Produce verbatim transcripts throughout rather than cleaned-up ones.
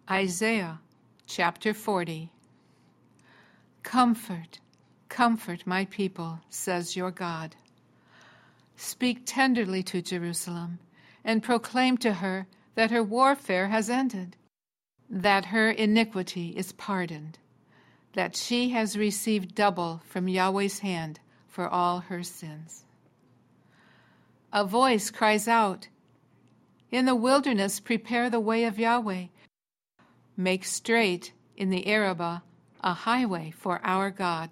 Isaiah chapter forty. Comfort, comfort my people, says your God. Speak tenderly to Jerusalem, and proclaim to her that her warfare has ended, that her iniquity is pardoned, that she has received double from Yahweh's hand for all her sins. A voice cries out, "In the wilderness prepare the way of Yahweh. Make straight in the Arabah a highway for our God."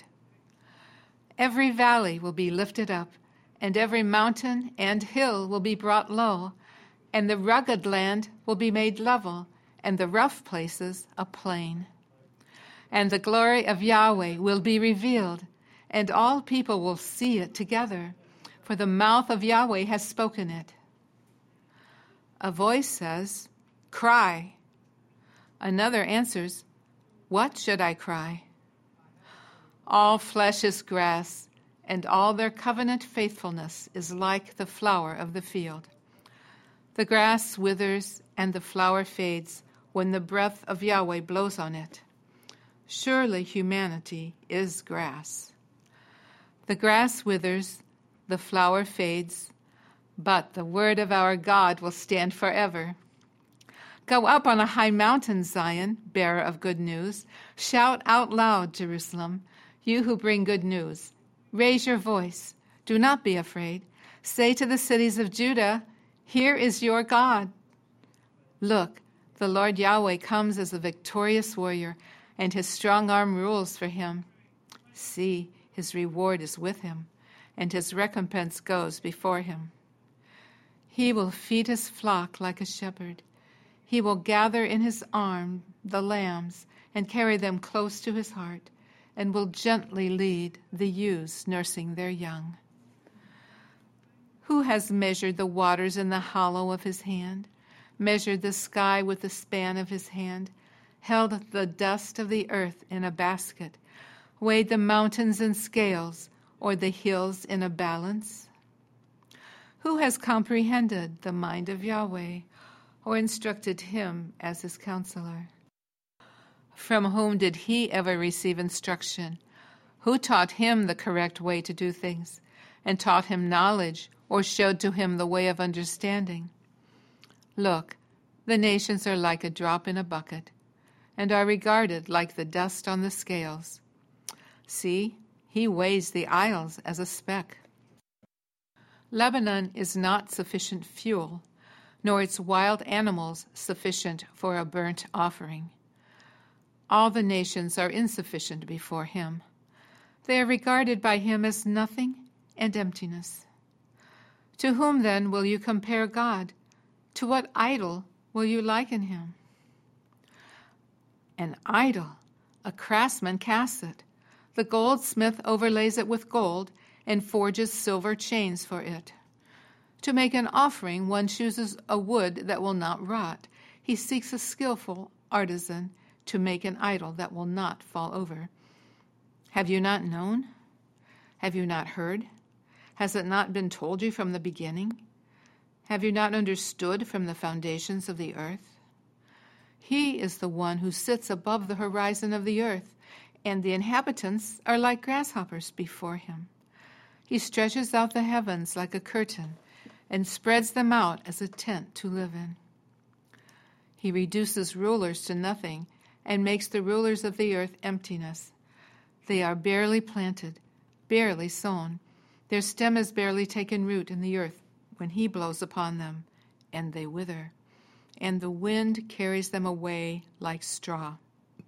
Every valley will be lifted up, and every mountain and hill will be brought low, and the rugged land will be made level, and the rough places a plain. And the glory of Yahweh will be revealed, and all people will see it together, for the mouth of Yahweh has spoken it. A voice says, "Cry." Another answers, "What should I cry?" All flesh is grass, and all their covenant faithfulness is like the flower of the field. The grass withers and the flower fades when the breath of Yahweh blows on it. Surely humanity is grass. The grass withers, the flower fades, but the word of our God will stand forever. Go up on a high mountain, Zion, bearer of good news. Shout out loud, Jerusalem, you who bring good news. Raise your voice. Do not be afraid. Say to the cities of Judah, "Here is your God." Look, the Lord Yahweh comes as a victorious warrior, and his strong arm rules for him. See, his reward is with him, and his recompense goes before him. He will feed his flock like a shepherd. He will gather in his arm the lambs and carry them close to his heart, and will gently lead the ewes nursing their young. Who has measured the waters in the hollow of his hand, measured the sky with the span of his hand, held the dust of the earth in a basket, weighed the mountains in scales, or the hills in a balance? Who has comprehended the mind of Yahweh, or instructed him as his counselor? From whom did he ever receive instruction? Who taught him the correct way to do things, and taught him knowledge, or showed to him the way of understanding? Look, the nations are like a drop in a bucket, and are regarded like the dust on the scales. See, he weighs the isles as a speck. Lebanon is not sufficient fuel, nor its wild animals sufficient for a burnt offering. All the nations are insufficient before him. They are regarded by him as nothing and emptiness. To whom then will you compare God? To what idol will you liken him? An idol, a craftsman casts it. The goldsmith overlays it with gold and forges silver chains for it. To make an offering, one chooses a wood that will not rot. He seeks a skillful artisan to make an idol that will not fall over. Have you not known? Have you not heard? Has it not been told you from the beginning? Have you not understood from the foundations of the earth? He is the one who sits above the horizon of the earth, and the inhabitants are like grasshoppers before him. He stretches out the heavens like a curtain, and spreads them out as a tent to live in. He reduces rulers to nothing, and makes the rulers of the earth emptiness. They are barely planted, barely sown. Their stem is barely taken root in the earth when he blows upon them, and they wither, and the wind carries them away like straw.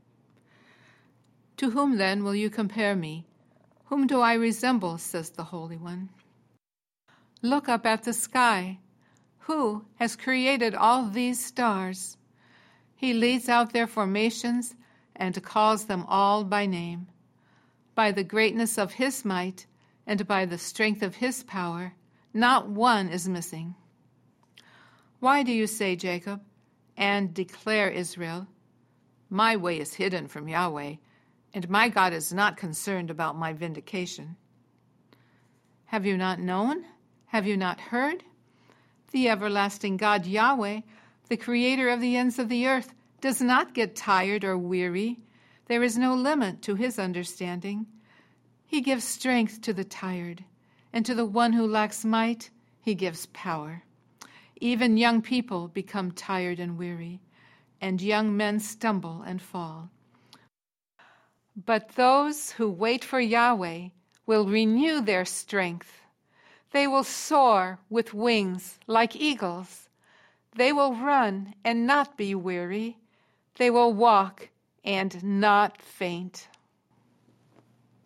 To whom then will you compare me? Whom do I resemble, says the Holy One? Look up at the sky. Who has created all these stars? He leads out their formations and calls them all by name. By the greatness of his might and by the strength of his power, not one is missing. Why do you say, Jacob, and declare, Israel, "My way is hidden from Yahweh, and my God is not concerned about my vindication"? Have you not known? Have you not heard? The everlasting God Yahweh, the creator of the ends of the earth, does not get tired or weary. There is no limit to his understanding. He gives strength to the tired, and to the one who lacks might, he gives power. Even young people become tired and weary, and young men stumble and fall. But those who wait for Yahweh will renew their strength. They will soar with wings like eagles. They will run and not be weary. They will walk and not faint.